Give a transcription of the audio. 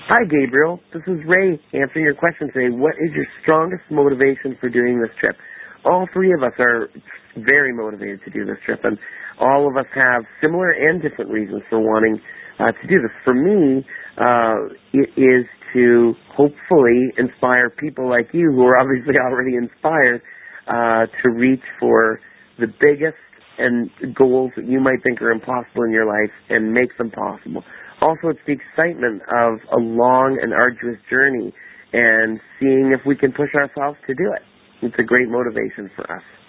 Hi, Gabriel. This is Ray answering your question today. What is your strongest motivation for doing this trip? All three of us are very motivated to do this trip, and all of us have similar and different reasons for wanting to do this. For me, it is to hopefully inspire people like you who are obviously already inspired to reach for the biggest and goals that you might think are impossible in your life and make them possible. Also, it's the excitement of a long and arduous journey and seeing if we can push ourselves to do it. It's a great motivation for us.